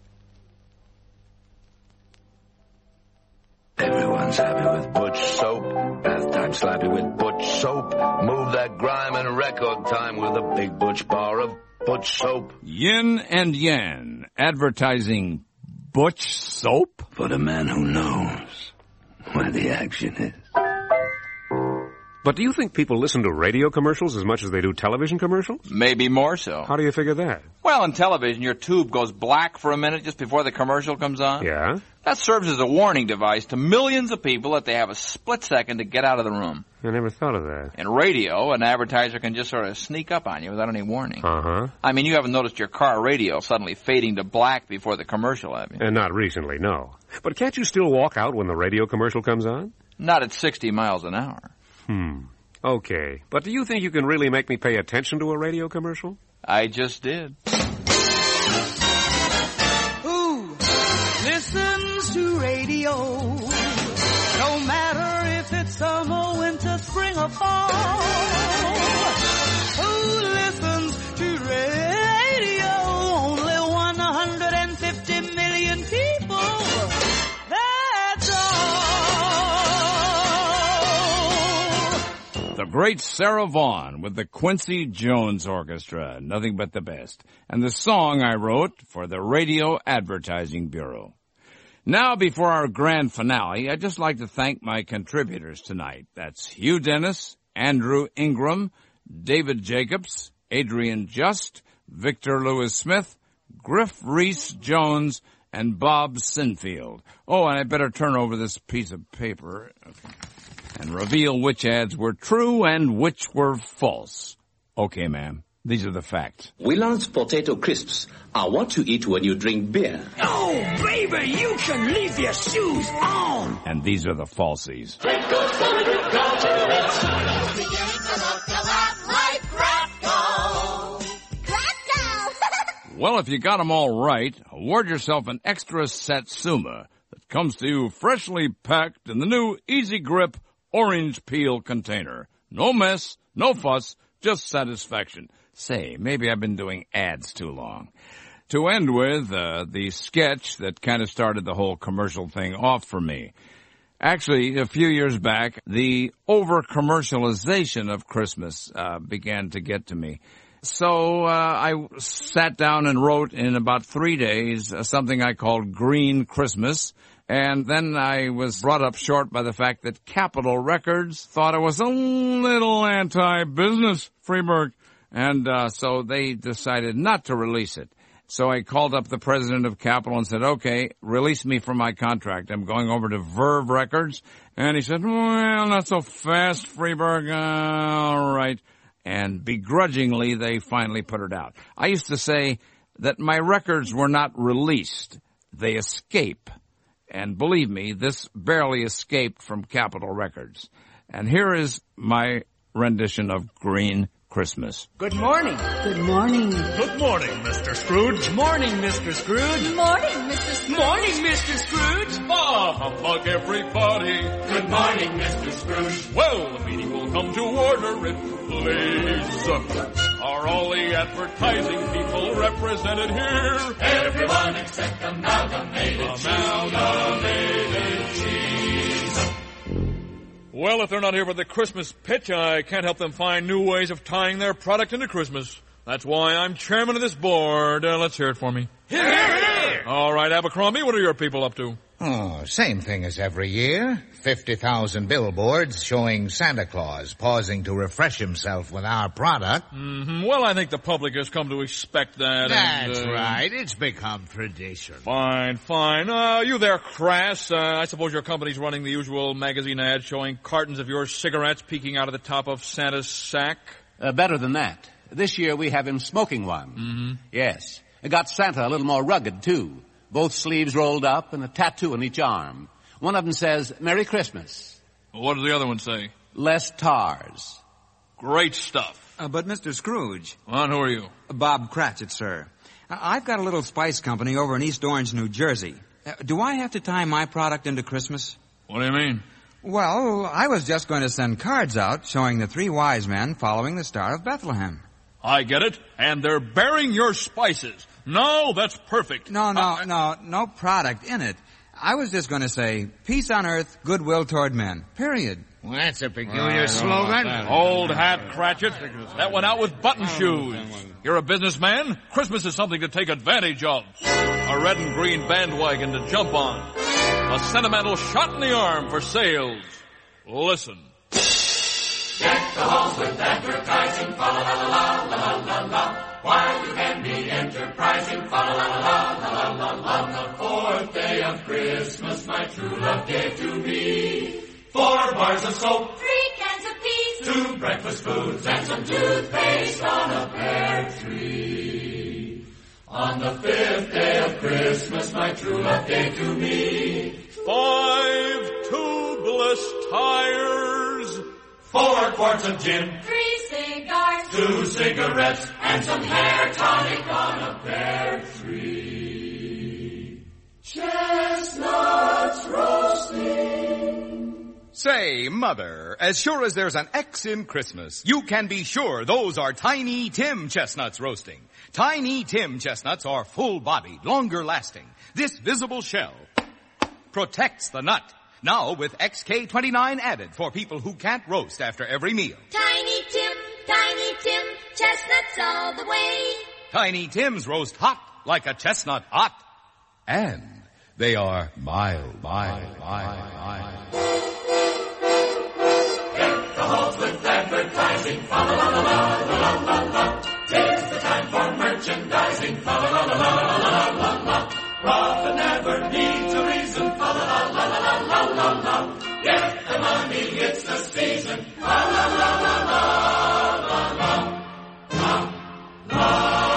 Everyone's happy with Butch soap. Bath time slappy with Butch soap. Move that grime in record time with a big Butch bar of Butch soap. Yin and Yang, advertising Butch soap? For the man who knows where the action is. But do you think people listen to radio commercials as much as they do television commercials? Maybe more so. How do you figure that? Well, in television, your tube goes black for a minute just before the commercial comes on. Yeah? That serves as a warning device to millions of people that they have a split second to get out of the room. I never thought of that. In radio, an advertiser can just sort of sneak up on you without any warning. Uh-huh. I mean, you haven't noticed your car radio suddenly fading to black before the commercial, have you? Not recently, no. But can't you still walk out when the radio commercial comes on? Not at 60 miles an hour. Okay. But do you think you can really make me pay attention to a radio commercial? I just did. Who listens to radio? No matter if it's summer, winter, spring, or fall. Who listens to radio? Only 150 million people. That's all. The great Sarah Vaughan with the Quincy Jones Orchestra, Nothing But the Best, and the song I wrote for the Radio Advertising Bureau. Now, before our grand finale, I'd just like to thank my contributors tonight. That's Hugh Dennis, Andrew Ingram, David Jacobs, Adrian Just, Victor Lewis Smith, Griff Reese Jones, and Bob Sinfield. Oh, and I better turn over this piece of paper. Okay. And reveal which ads were true and which were false. Okay, ma'am. These are the facts. Wheelan's potato crisps are what you eat when you drink beer. Oh, baby, you can leave your shoes on. And these are the falsies. Well, if you got them all right, award yourself an extra Satsuma that comes to you freshly packed in the new Easy Grip orange peel container. No mess, no fuss, just satisfaction. Say, maybe I've been doing ads too long. To end with, the sketch that kind of started the whole commercial thing off for me. Actually, a few years back, the over-commercialization of Christmas began to get to me. So I sat down and wrote in about 3 days something I called Green Christmas. And then I was brought up short by the fact that Capitol Records thought I was a little anti-business, Freeberg. And so they decided not to release it. So I called up the president of Capitol and said, okay, release me from my contract. I'm going over to Verve Records. And he said, well, not so fast, Freeberg. All right. and begrudgingly they finally put it out. I used to say that my records were not released. They escape. And believe me, this barely escaped from Capitol Records. And here is my rendition of Green Christmas. Good morning. Good morning. Good morning, Mr. Scrooge. Morning, Mr. Scrooge. Morning, Mr. Scrooge. Morning, Mr. Scrooge. Ah, humbug everybody. Good morning, Mr. Scrooge. Well, the meeting will come to order, if please. Are all the advertising people represented here? Everyone except Amalgamated Cheese. Well, if they're not here for the Christmas pitch, I can't help them find new ways of tying their product into Christmas. That's why I'm chairman of this board. Let's hear it for me. Hear, hear, hear! All right, Abercrombie, what are your people up to? Oh, same thing as every year. 50,000 billboards showing Santa Claus pausing to refresh himself with our product. Mm-hmm. Well, I think the public has come to expect that. That's right. It's become tradition. Fine, fine. You there, Crass. I suppose your company's running the usual magazine ad showing cartons of your cigarettes peeking out of the top of Santa's sack? Better than that. This year we have him smoking one. Mm-hmm. Yes. It got Santa a little more rugged, too. Both sleeves rolled up and a tattoo on each arm. One of them says, Merry Christmas. Well, what does the other one say? Less tars. Great stuff. But Mr. Scrooge. And who are you? Bob Cratchit, sir. I've got a little spice company over in East Orange, New Jersey. Do I have to tie my product into Christmas? What do you mean? Well, I was just going to send cards out showing the 3 wise men following the Star of Bethlehem. I get it. And they're bearing your spices. No, that's perfect. No product in it. I was just going to say, peace on earth, goodwill toward men. Period. Well, that's a peculiar slogan. Old hat, Cratchit. That went out with button shoes. You're a businessman. Christmas is something to take advantage of. A red and green bandwagon to jump on. A sentimental shot in the arm for sales. Listen. Deck the halls with advertising, fa la la la la la la. While you can be enterprising, fa la la la la la la. On the 4th day of Christmas, my true love gave to me 4 bars of soap, 3 cans of peas, 2 breakfast foods, and some toothpaste on a pear tree. On the 5th day of Christmas, my true love gave to me 5 tubeless tires, 4 quarts of gin, 3 cigars, 2 cigarettes, and some hair tonic on a pear tree. Chestnuts roasting. Say, Mother, as sure as there's an X in Christmas, you can be sure those are Tiny Tim chestnuts roasting. Tiny Tim chestnuts are full-bodied, longer-lasting. This visible shell protects the nut. Now with XK29 added for people who can't roast after every meal. Tiny Tim, chestnuts all the way. Tiny Tims roast hot like a chestnut hot. And they are mild. Deck the halls with advertising, fa la la la la la la la. 'Tis the time for merchandising, fa la la la la la la la. Profit never needs a reason, fa la la la la la la la. Get the money, it's the season, fa la la la la la la la.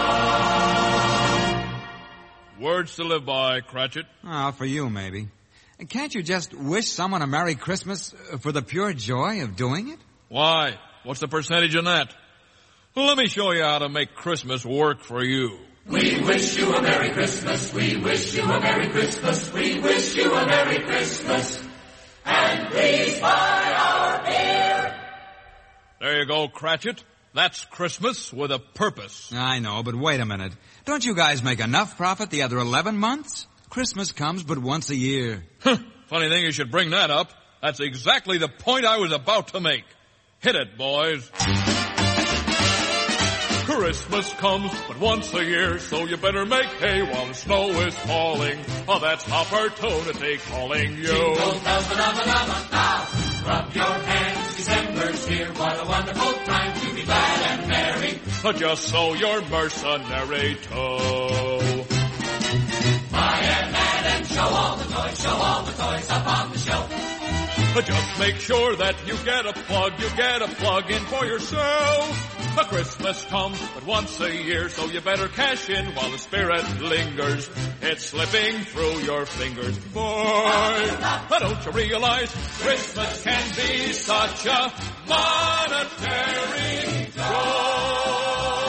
Words to live by, Cratchit. For you, maybe. Can't you just wish someone a Merry Christmas for the pure joy of doing it? Why? What's the percentage in that? Well, let me show you how to make Christmas work for you. We wish you a Merry Christmas, we wish you a Merry Christmas, we wish you a Merry Christmas, and please buy our beer. There you go, Cratchit. That's Christmas with a purpose. I know, but wait a minute. Don't you guys make enough profit the other 11 months? Christmas comes but once a year. Funny thing you should bring that up. That's exactly the point I was about to make. Hit it, boys. Christmas comes but once a year, so you better make hay while the snow is falling. Oh, that's opportunity calling you. Jingle bells, ba-da-ba-da-ba-da. Rub your hands, December's here. What a wonderful time to be glad and merry. Just so you're mercenary too. Buy an ad and show all the toys up on the shelf. Just make sure that you get a plug in for yourself. A Christmas comes but once a year, so you better cash in while the spirit lingers. It's slipping through your fingers, boy. Don't you realize Christmas can be such a monetary joy?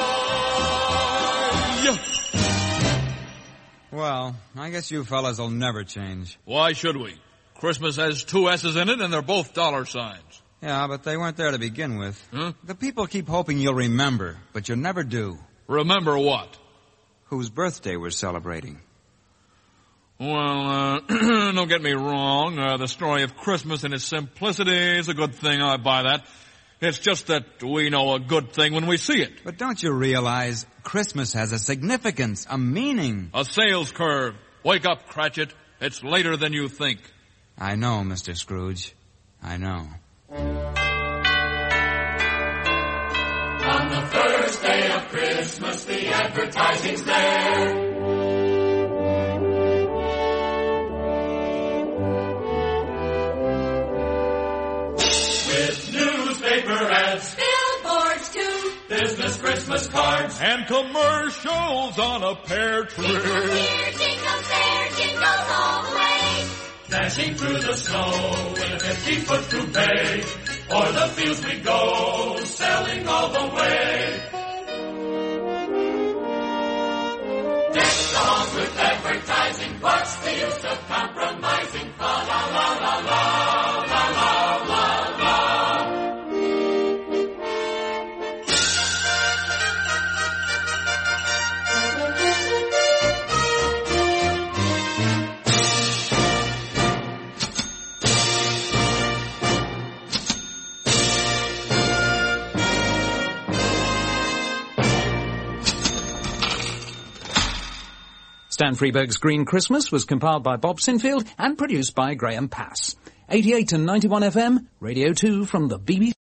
Well, I guess you fellas will never change. Why should we? Christmas has 2 S's in it, and they're both dollar signs. Yeah, but they weren't there to begin with. Huh? The people keep hoping you'll remember, but you never do. Remember what? Whose birthday we're celebrating. Well, don't get me wrong. The story of Christmas in its simplicity is a good thing. I buy that. It's just that we know a good thing when we see it. But don't you realize Christmas has a significance, a meaning? A sales curve. Wake up, Cratchit. It's later than you think. I know, Mr. Scrooge. I know. On the first day of Christmas, the advertising's there. With newspaper ads, billboards too, business Christmas cards, and commercials on a pear tree. Jingle here, jingle there, jingle all the way. Dashing through the snow in a 50-foot coupe, o'er the fields we go, selling all the way. Deck the halls with advertising, what's the use of compromising? La la la la la, la la la la. Stan Freeberg's Green Christmas was compiled by Bob Sinfield and produced by Graham Pass. 88 and 91 FM, Radio 2 from the BBC.